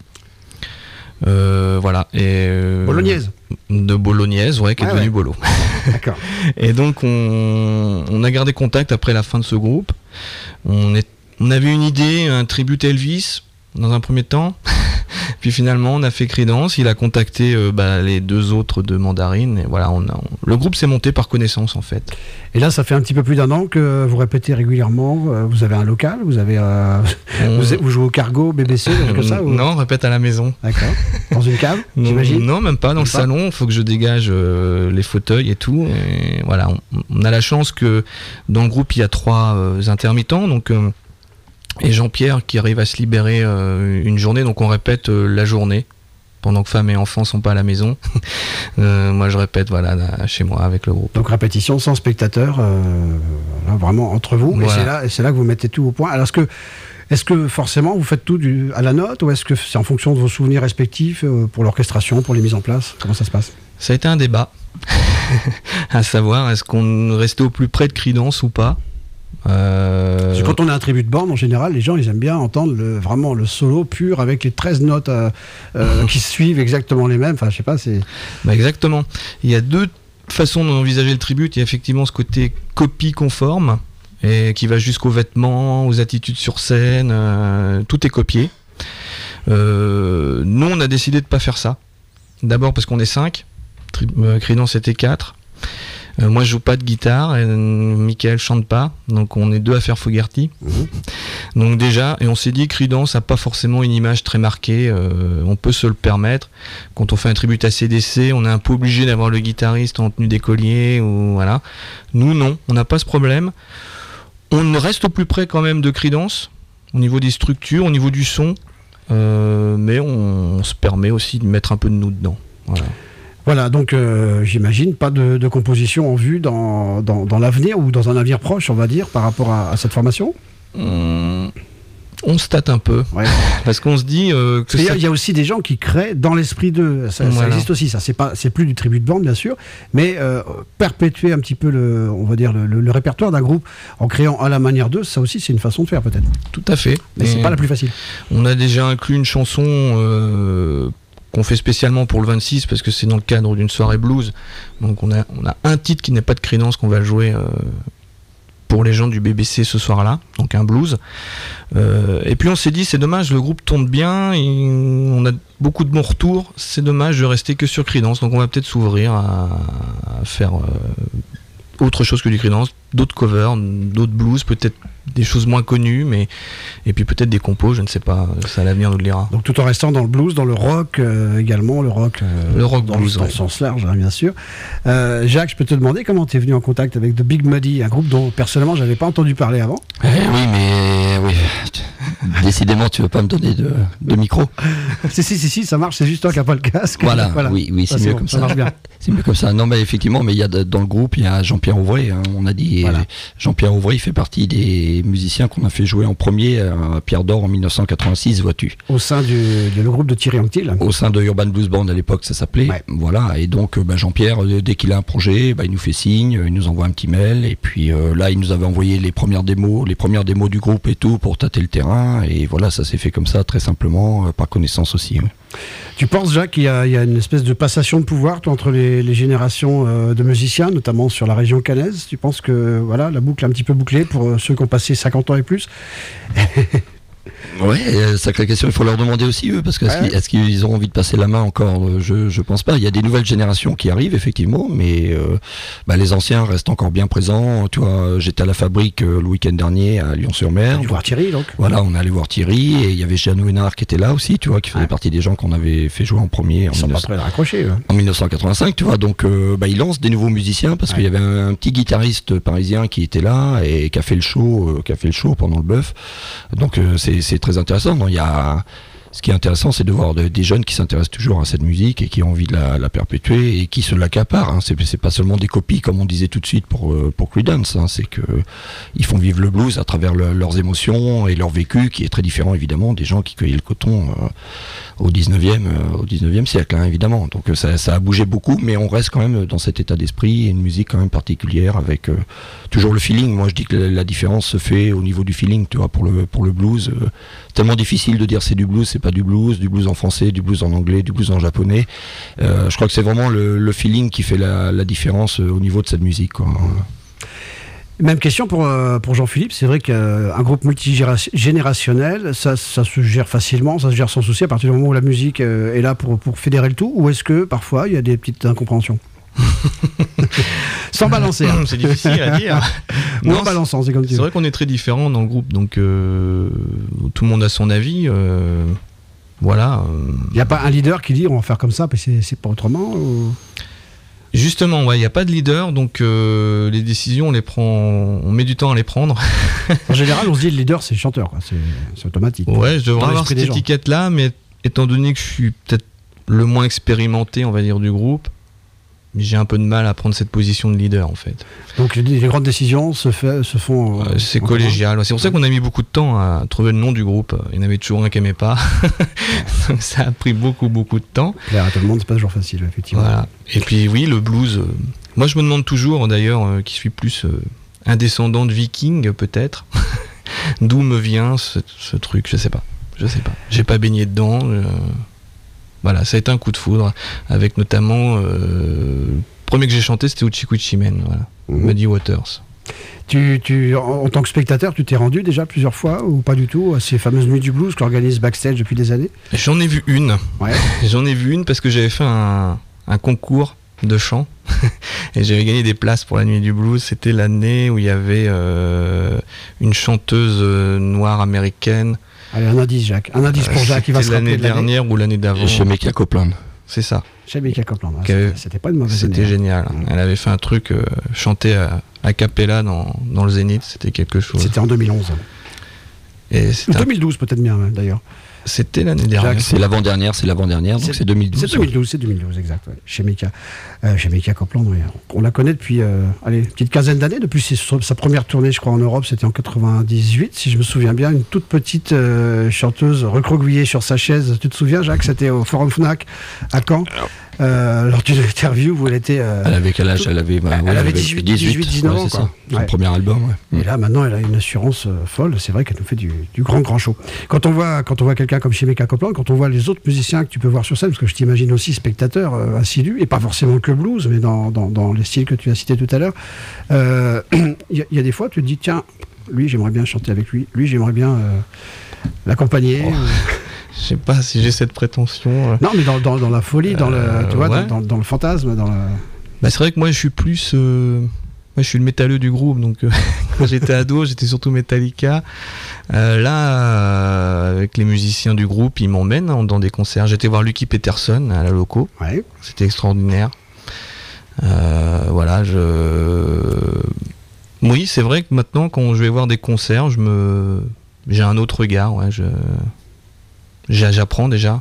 Euh, voilà. Et, euh, Bolognaise. De Bolognaise, ouais, qui est Ah devenu ouais. Bolo. D'accord. Et donc, on, on a gardé contact après la fin de ce groupe. On, est, on avait une idée, un tribute à Elvis, dans un premier temps. Puis finalement, on a fait Creedence. Il a contacté euh, bah, les deux autres de Mandarine. Et voilà, on a, on- le groupe s'est monté par connaissance, en fait. Et là, ça fait un petit peu plus d'un an que vous répétez régulièrement. euh, Vous avez un local, vous avez, euh, On- vous, vous jouez au Cargo, B B C, des trucs comme ça ou- Non, on répète à la maison. D'accord. Dans une cave, Non, j'imagine. non, même pas dans Même le pas salon. Il faut que je dégage euh, les fauteuils et tout. Et voilà, on, on a la chance que dans le groupe il y a trois euh, intermittents, donc euh, et Jean-Pierre qui arrive à se libérer euh, une journée, donc on répète euh, la journée pendant que femmes et enfants sont pas à la maison. Euh, moi, je répète voilà là, chez moi avec le groupe. Donc répétition sans spectateur, euh, là, vraiment entre vous. Et Voilà. c'est là, et c'est là que vous mettez tout au point. Alors est-ce que, est-ce que forcément vous faites tout du, à la note ou est-ce que c'est en fonction de vos souvenirs respectifs euh, pour l'orchestration, pour les mises en place? Comment ça se passe? Ça a été un débat, à savoir est-ce qu'on restait au plus près de Creedence ou pas. Euh, Parce que quand on a un tribut de bande, en général, les gens ils aiment bien entendre le, vraiment le solo pur avec les treize notes euh, euh, qui suivent exactement les mêmes. Enfin, je sais pas, c'est. Bah exactement. Il y a deux façons d'envisager le tribute. Il y a effectivement ce côté copie conforme et qui va jusqu'aux vêtements, aux attitudes sur scène. euh, tout est copié. Euh, nous, on a décidé de pas faire ça. D'abord parce qu'on est cinq. Tri- euh, Creedence était quatre. Euh, moi, je joue pas de guitare. Et, euh, Michael chante pas. Donc, on est deux à faire Fogerty. Donc déjà, et on s'est dit Creedence a pas forcément une image très marquée, euh, on peut se le permettre. Quand on fait un tribut à C D C, on est un peu obligé d'avoir le guitariste en tenue d'écolier ou voilà. Nous non, on n'a pas ce problème. On reste au plus près quand même de Creedence au niveau des structures, au niveau du son, euh, mais on, on se permet aussi de mettre un peu de nous dedans. Voilà. Voilà, donc euh, j'imagine pas de, de composition en vue dans, dans, dans l'avenir ou dans un avenir proche, on va dire, par rapport à, à cette formation. On, on se tâte un peu Ouais. parce qu'on se dit euh, que Parce qu'il y a- ça- il y a aussi des gens qui créent dans l'esprit d'eux. Ça, ça Voilà. existe aussi, ça. C'est pas, c'est plus du tribut de bande, bien sûr, mais euh, perpétuer un petit peu le, on va dire le, le- le répertoire d'un groupe en créant à la manière d'eux, ça aussi, c'est une façon de faire peut-être. tout à fait. Mais c'est Et- pas la plus facile. On a déjà inclus une chanson euh, qu'on fait spécialement pour le vingt-six parce que c'est dans le cadre d'une soirée blues. Donc on a, on a un titre qui n'est pas de Creedence qu'on va jouer euh, pour les gens du B B C ce soir-là, donc un blues. Euh, et puis on s'est dit c'est dommage, le groupe tourne bien, et on a beaucoup de bons retours, c'est dommage de rester que sur Creedence. Donc on va peut-être s'ouvrir à, à faire euh, autre chose que du Creedence, d'autres covers, d'autres blues, peut-être des choses moins connues, mais et puis peut-être des compos, je ne sais pas, ça l'avenir nous le dira. Donc tout en restant dans le blues, dans le rock euh, également, le rock, euh, Le rock dans, blues, dans ouais. le sens large, hein, bien sûr. Euh, Jacques, je peux te demander comment tu es venu en contact avec The Big Muddy, un groupe dont personnellement j'avais pas entendu parler avant. Eh oui, mais oui. Des Décidément, tu veux pas me donner de, de micro. si, si, si, si, ça marche, c'est juste toi qui n'as pas le casque. Voilà, voilà. oui, oui c'est, ça, mieux c'est comme bon, ça. ça marche bien. C'est mieux comme ça. Non, mais effectivement, mais il y a dans le groupe, il y a Jean-Pierre Ouvray. Hein, on a dit voilà. Jean-Pierre Ouvray, il fait partie des musiciens qu'on a fait jouer en premier à Pierre d'Or en mille neuf cent quatre-vingt-six, vois-tu. Au sein du le groupe de Thierry Anctil. Au sein de Urban Blues Band à l'époque, ça s'appelait. Ouais. Voilà. Et donc, bah, Jean-Pierre, dès qu'il a un projet, bah, il nous fait signe, il nous envoie un petit mail. Et puis euh, là, il nous avait envoyé les premières démos, les premières démos du groupe et tout pour tâter le terrain. Et voilà, ça s'est fait comme ça, très simplement, euh, par connaissance aussi. Ouais. Tu penses, Jacques, qu'il y a, il y a une espèce de passation de pouvoir toi, entre les, les générations euh, de musiciens, notamment sur la région caennaise? Tu penses que voilà, la boucle est un petit peu bouclée pour euh, ceux qui ont passé cinquante ans et plus? Ouais, euh, sacrée question, il faut leur demander aussi eux, parce que ouais. est-ce qu'ils, est-ce qu'ils ont envie de passer la main encore? Je je pense pas. Il y a des nouvelles générations qui arrivent effectivement, mais euh, bah, les anciens restent encore bien présents. Tu vois, j'étais à la Fabrique euh, le week-end dernier à Lyon-sur-Mer. Tu voir Thierry donc. Voilà, on est allé voir Thierry et il y avait Jeannot Hénard qui était là aussi, tu vois, qui faisait ouais. partie des gens qu'on avait fait jouer en premier. En, Ils sont pas prêts à raccrocher, ouais. en dix-neuf cent quatre-vingt-cinq, tu vois. Donc, euh, bah, ils lancent des nouveaux musiciens parce ouais. qu'il y avait un, un petit guitariste parisien qui était là et qui a fait le show, euh, qui a fait le show pendant le bœuf. Donc, euh, c'est c'est très intéressant. Il y a, ce qui est intéressant, c'est de voir de, des jeunes qui s'intéressent toujours à cette musique et qui ont envie de la, la perpétuer et qui se l'accaparent. Hein. C'est, c'est pas seulement des copies, comme on disait tout de suite pour, pour Creedence. Hein. C'est que ils font vivre le blues à travers le, leurs émotions et leur vécu, qui est très différent évidemment des gens qui cueillaient le coton euh, au dix-neuvième, euh, au dix-neuvième siècle, hein, évidemment. Donc ça, ça a bougé beaucoup, mais on reste quand même dans cet état d'esprit et une musique quand même particulière avec euh, toujours le feeling. Moi, je dis que la, la différence se fait au niveau du feeling, tu vois, pour le pour le blues. Euh, tellement difficile de dire c'est du blues, c'est pas du blues, du blues en français, du blues en anglais, du blues en japonais. Euh, je crois que c'est vraiment le, le feeling qui fait la, la différence euh, au niveau de cette musique, quoi. Même question pour, euh, pour Jean-Philippe. C'est vrai qu'un groupe multigénérationnel, ça, ça se gère facilement, ça se gère sans souci à partir du moment où la musique euh, est là pour, pour fédérer le tout, ou est-ce que parfois il y a des petites incompréhensions? Sans balancer. Hein. C'est difficile à dire. Ou en balançant, c'est comme tu C'est vrai qu'on est très différents dans le groupe, donc euh, tout le monde a son avis. Euh, voilà. Il n'y a pas un leader qui dit on va faire comme ça, parce que c'est, c'est pas autrement ou... Justement, ouais, il n'y a pas de leader, donc euh, les décisions, on les prend, on met du temps à les prendre. En général, on se dit le leader, c'est le chanteur, quoi. C'est, c'est automatique. Ouais, je devrais avoir cette étiquette-là, mais étant donné que je suis peut-être le moins expérimenté, on va dire, du groupe, j'ai un peu de mal à prendre cette position de leader, en fait. Donc les, les grandes décisions se, fait, se font... Euh, c'est collégial. Ouais. C'est pour ça qu'on a mis beaucoup de temps à trouver le nom du groupe. Il y en avait toujours un qui n'aimait pas. Donc ça a pris beaucoup, beaucoup de temps. Plaire à tout le monde, c'est pas toujours facile, effectivement. Voilà. Et puis oui, le blues... Euh, moi, je me demande toujours, d'ailleurs, euh, qui suis plus euh, un descendant de viking, peut-être. D'où me vient ce, ce truc, je sais pas. Je sais pas. J'ai pas baigné dedans... Euh, Voilà, ça a été un coup de foudre, avec notamment, euh, le premier que j'ai chanté, c'était Uchi Kuchi Men, voilà, mmh. Muddy Waters. Tu, tu, en, en tant que spectateur, tu t'es rendu déjà plusieurs fois, ou pas du tout, à ces fameuses nuits du blues qu'organise Backstage depuis des années? J'en ai vu une, ouais. J'en ai vu une parce que j'avais fait un, un concours de chant, et j'avais gagné des places pour la nuit du blues. C'était l'année où il y avait euh, une chanteuse noire américaine. Allez, un indice, Jacques. Un indice pour Jacques, il va se rappeler l'année de l'année. dernière ou l'année d'avant. Chez Mecca Copeland. C'est ça. Chez Mecca Copeland. Ah, c'était, c'était pas une mauvaise C'était année. génial. Mmh. Elle avait fait un truc, euh, chanté à, a cappella dans, dans le Zénith. C'était quelque chose. C'était en deux mille onze. Et c'était deux mille douze, un... peut-être bien, d'ailleurs. C'était l'année dernière. Jacques, c'est l'avant-dernière, c'est l'avant-dernière, donc c'est, c'est deux mille douze. C'est deux mille douze, c'est deux mille douze, exact. Ouais. Chez Mecca, euh, chez Mecca Copeland, oui. On la connaît depuis, euh, allez, une petite quinzaine d'années. Depuis ses, sa première tournée, je crois, en Europe, c'était en quatre-vingt-dix-huit, si je me souviens bien. Une toute petite euh, chanteuse recroquevillée sur sa chaise. Tu te souviens, Jacques? C'était au Forum Fnac à Caen. Euh, lors d'une interview où elle était. Euh, elle avait quel âge? Elle avait, bah, elle ouais, avait elle avait dix-huit, dix-huit, dix-neuf ans. C'est ça. Son ouais. premier album. Ouais. Et là, maintenant, elle a une assurance euh, folle. C'est vrai qu'elle nous fait du, du grand, grand show. Quand on voit, quand on voit quelqu'un comme chez Mecca Copeland, quand on voit les autres musiciens que tu peux voir sur scène, parce que je t'imagine aussi spectateur euh, assidu, et pas forcément que blues, mais dans, dans, dans les styles que tu as cités tout à l'heure, il euh, y, y a des fois, tu te dis, tiens, lui, j'aimerais bien chanter avec lui. Lui, j'aimerais bien euh, l'accompagner. Oh. Euh, Je sais pas si j'ai cette prétention. Non, mais dans, dans, dans la folie, dans, euh, le, tu vois, ouais. dans, dans, dans le fantasme. Dans le... bah, c'est vrai que moi, je suis plus. Euh... Moi, je suis le métalleux du groupe. Donc, euh, quand j'étais ado, j'étais surtout Metallica. Euh, là, euh, avec les musiciens du groupe, ils m'emmènent hein, dans des concerts. J'étais voir Lucky Peterson à la Loco. Ouais. C'était extraordinaire. Euh, voilà, je. Oui, c'est vrai que maintenant, quand je vais voir des concerts, je me. j'ai un autre regard. Ouais, je, j'apprends déjà.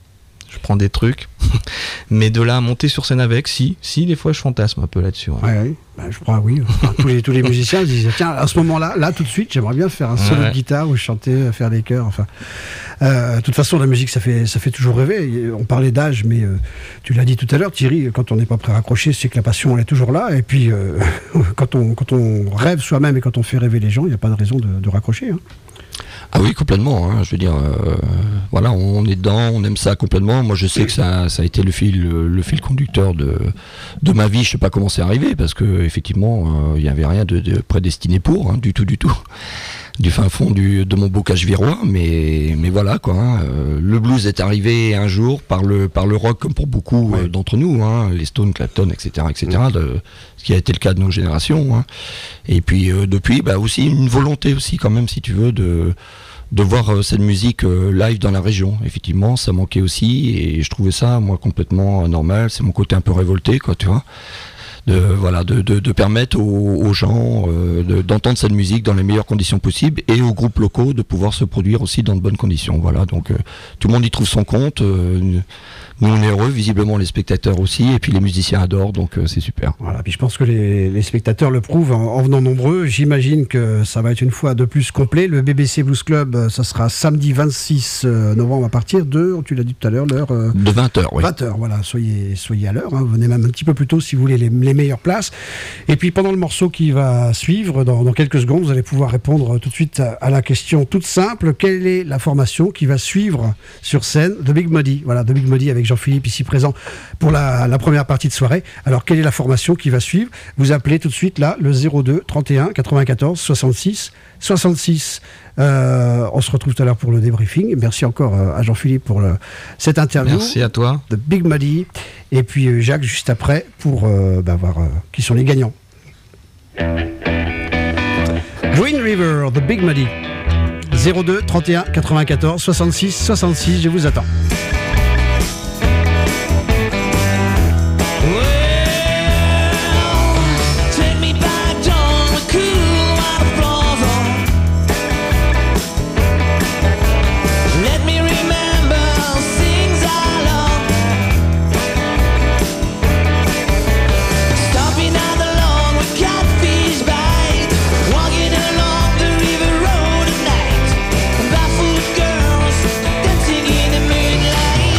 Je prends des trucs. Mais de là à monter sur scène avec, si, si, des fois je fantasme un peu là-dessus. Ouais. Ouais, ouais. Bah, je crois, oui. Enfin, tous, les, tous les musiciens disent tiens, à ce moment-là, là, tout de suite, j'aimerais bien faire un solo Ouais. de guitare ou chanter, faire des chœurs. Enfin, euh, de toute façon, la musique, ça fait, ça fait toujours rêver. On parlait d'âge, mais euh, tu l'as dit tout à l'heure, Thierry, quand on n'est pas prêt à raccrocher, c'est que la passion, elle est toujours là. Et puis, euh, quand, on, quand on rêve soi-même et quand on fait rêver les gens, il n'y a pas de raison de, de raccrocher. Hein. Ah oui, complètement. Hein, je veux dire, euh, voilà, on est dedans, on aime ça complètement. Moi, je sais que ça, ça a été le fil, le, le fil conducteur de, de ma vie. Je sais pas comment c'est arrivé, parce que effectivement, il euh, y avait rien de, de prédestiné pour, hein, du tout, du tout, du fin fond du, de mon bocage virois. Mais, mais voilà, quoi. Hein, euh, le blues est arrivé un jour par le, par le rock, comme pour beaucoup ouais. euh, d'entre nous, hein, les Stones, Clapton, et cetera, et cetera. Ouais. De, ce qui a été le cas de nos générations. Hein. Et puis euh, depuis, bah aussi une volonté aussi, quand même, si tu veux, de de voir euh, cette musique euh, live dans la région. Effectivement, ça manquait aussi, et je trouvais ça, moi, complètement euh, normal. C'est mon côté un peu révolté, quoi, tu vois. De, voilà, de, de, de permettre aux, aux gens euh, de, d'entendre cette musique dans les meilleures conditions possibles, et aux groupes locaux de pouvoir se produire aussi dans de bonnes conditions. Voilà, donc euh, tout le monde y trouve son compte. Euh, nous, on est heureux, visiblement les spectateurs aussi, et puis les musiciens adorent, donc euh, c'est super. Voilà, puis je pense que les, les spectateurs le prouvent en, en venant nombreux. J'imagine que ça va être une fois de plus complet. Le B B C Blues Club, ça sera samedi vingt-six novembre à partir de, tu l'as dit tout à l'heure, l'heure... Euh, de vingt heures, oui. vingt heures, voilà, soyez, soyez à l'heure. Hein. Venez même un petit peu plus tôt si vous voulez les, les meilleures places. Et puis pendant le morceau qui va suivre, dans, dans quelques secondes, vous allez pouvoir répondre tout de suite à, à la question toute simple. Quelle est la formation qui va suivre sur scène The Big Muddy? Voilà, The Big Muddy avec Jean-Philippe ici présent pour la, la première partie de soirée. Alors, quelle est la formation qui va suivre? Vous appelez tout de suite là le zéro deux trente et un quatre-vingt-quatorze soixante-six soixante-six. Euh, on se retrouve tout à l'heure pour le débriefing. Merci encore euh, à Jean-Philippe pour le, cette interview. Merci à toi. The Big Muddy. Et puis euh, Jacques juste après pour euh, bah, voir euh, qui sont les gagnants. Green River, The Big Muddy. zéro deux trente et un quatre-vingt-quatorze soixante-six soixante-six. Je vous attends. Barefoot girls dancing in the moonlight.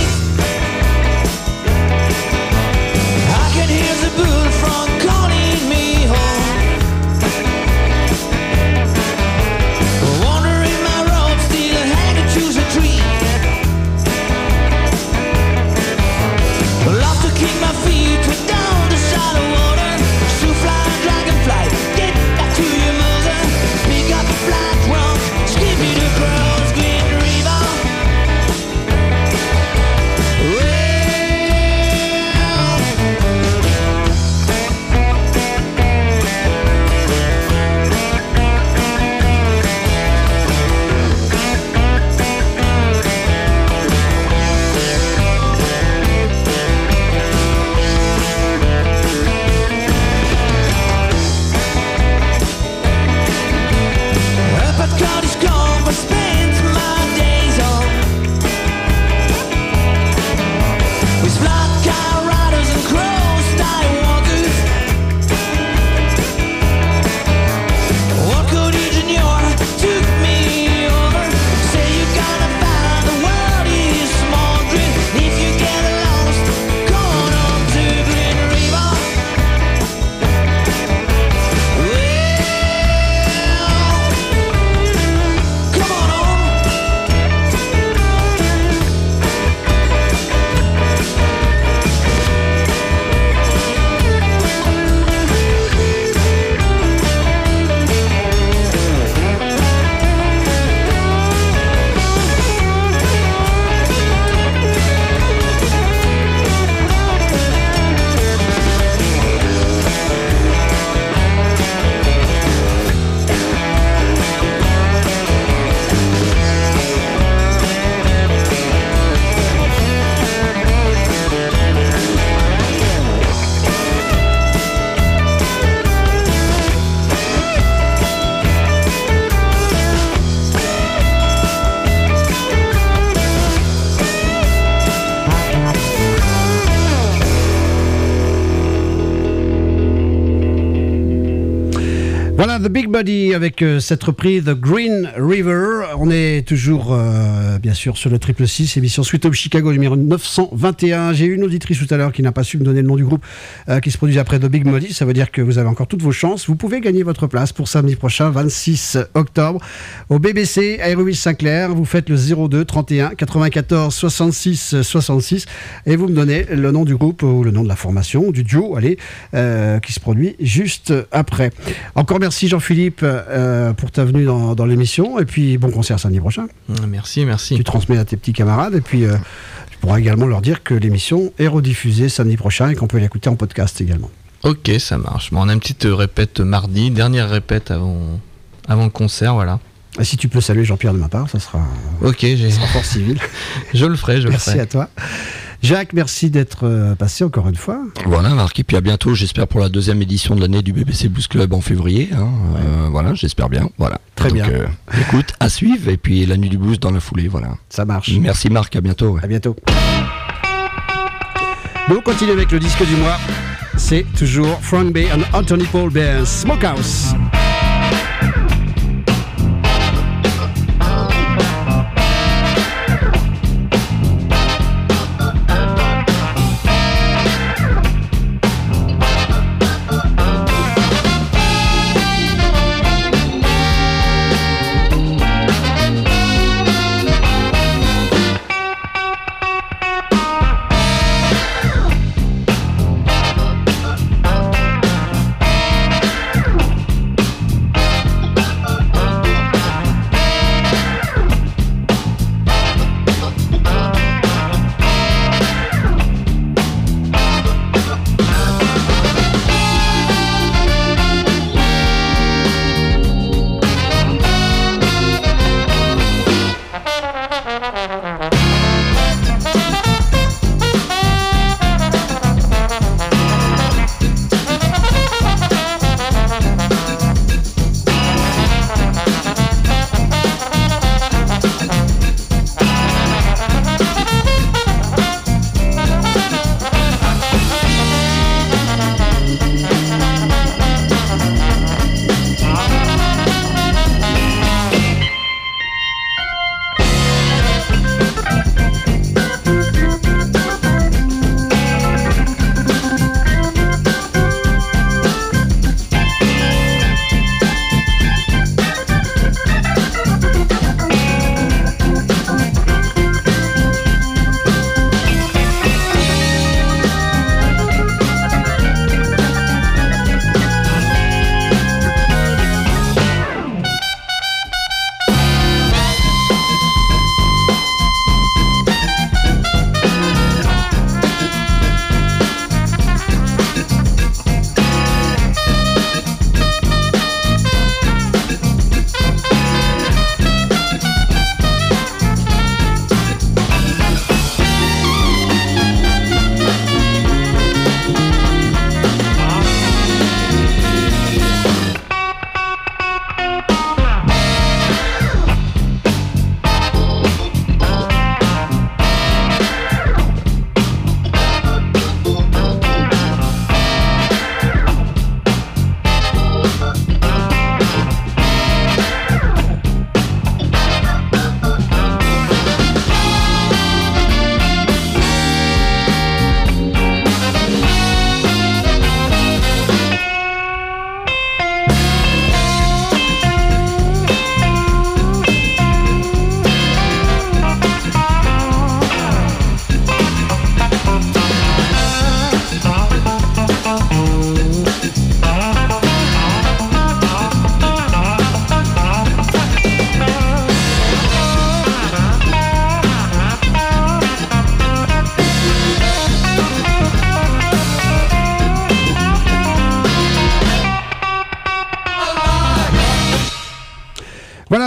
The Big Body avec euh, cette reprise The Green River. On est toujours euh, bien sûr sur le triple six, émission Sweet Home Chicago numéro neuf cent vingt et un. J'ai eu une auditrice tout à l'heure qui n'a pas su me donner le nom du groupe euh, qui se produit après The Big Body. Ça veut dire que vous avez encore toutes vos chances. Vous pouvez gagner votre place pour samedi prochain, vingt-six octobre, au B B C Aéroville-Saint-Clair. Vous faites le zéro deux trente et un quatre-vingt-quatorze soixante-six soixante-six et vous me donnez le nom du groupe ou le nom de la formation, du duo, allez, euh, qui se produit juste après. Encore merci Jean-Philippe euh, pour ta venue dans, dans l'émission et puis bon concert samedi prochain. Merci, merci. Tu transmets à tes petits camarades et puis euh, tu pourras également leur dire que l'émission est rediffusée samedi prochain et qu'on peut l'écouter en podcast également. Ok, ça marche. Bon, on a une petite répète mardi, dernière répète avant, avant le concert, voilà. Et si tu peux saluer Jean-Pierre de ma part, ça sera, ok, j'ai... ça sera fort civil. Je le ferai, je merci le ferai. à toi. Jacques, merci d'être euh, passé encore une fois. Voilà Marc, et puis à bientôt, j'espère pour la deuxième édition de l'année du B B C Blues Club en février. Hein. Ouais. Euh, voilà, j'espère bien. Voilà. Très Donc, bien. Euh, écoute, à suivre, et puis la nuit du blues dans la foulée, voilà. Ça marche. Merci Marc, à bientôt. Ouais. À bientôt. Bon, on continue avec le disque du mois. C'est toujours Frank Bay and Anthony Paul Band, Smokehouse.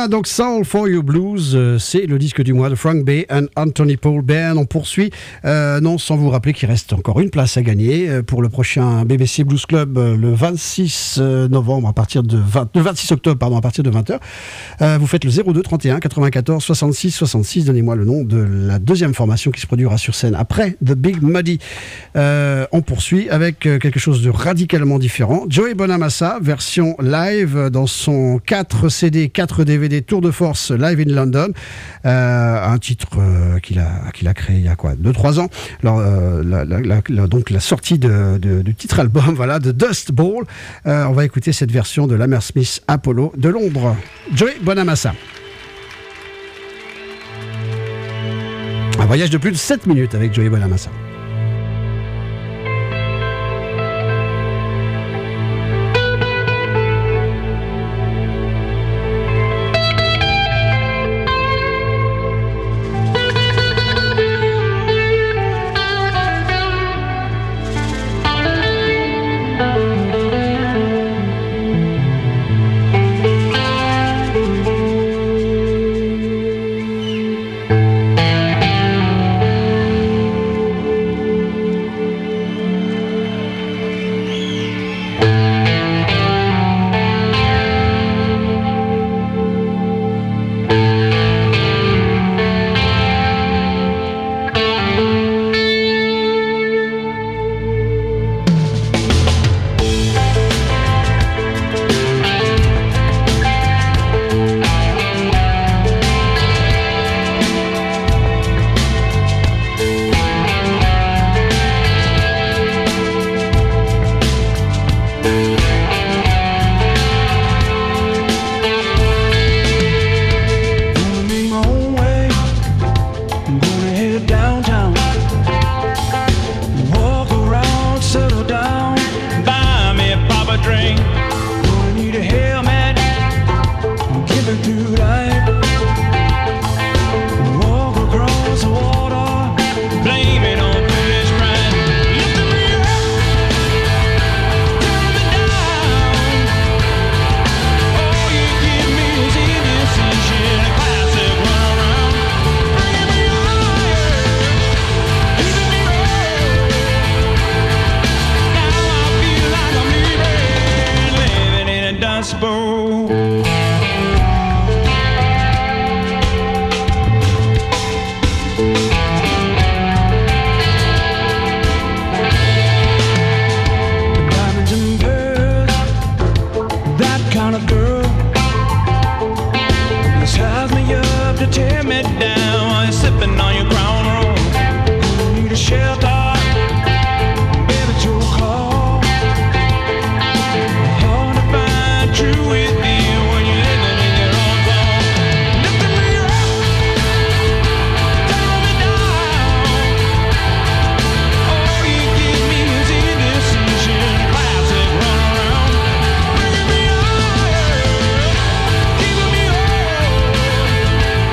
Voilà, donc Soul for You Blues, euh, c'est le disque du mois de Frank Bay and Anthony Paul Band. On poursuit, euh, non sans vous rappeler qu'il reste encore une place à gagner euh, pour le prochain B B C Blues Club euh, le vingt-six novembre à partir de vingt, le vingt-six octobre pardon à partir de vingt heures. Euh, vous faites le zéro deux trente et un quatre-vingt-quatorze soixante-six soixante-six. Donnez-moi le nom de la deuxième formation qui se produira sur scène après The Big Muddy. Euh, on poursuit avec euh, quelque chose de radicalement différent. Joey Bonamassa, version live dans son quatre C D, quatre D V D Tour de Force Live in London, euh, un titre euh, qu'il a, qu'il a créé il y a quoi, deux trois ans. Alors, euh, la, la, la, la, donc la sortie de, de, du titre album, voilà, de Dust Bowl. Euh, on va écouter cette version de l'Hammersmith Apollo de Londres. Joey Bonamassa. Un voyage de plus de sept minutes avec Joey Bonamassa.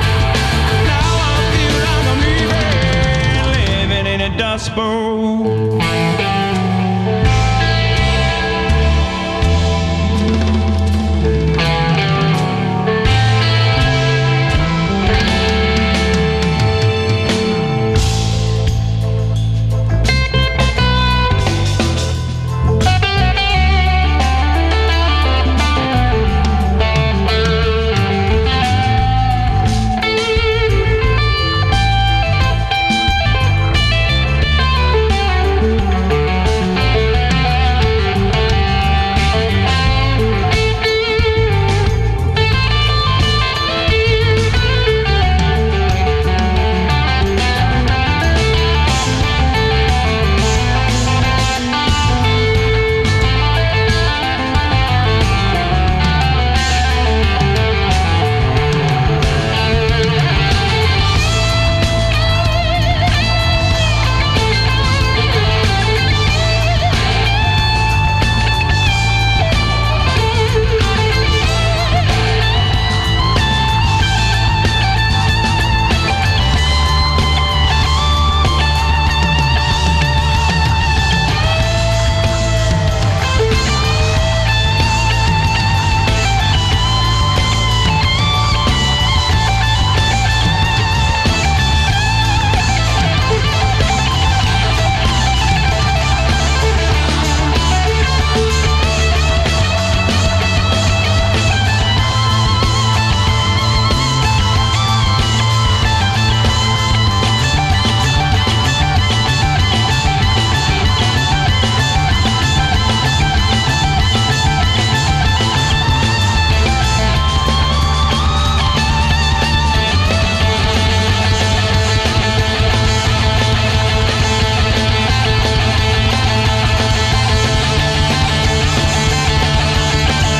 Dust Bowl.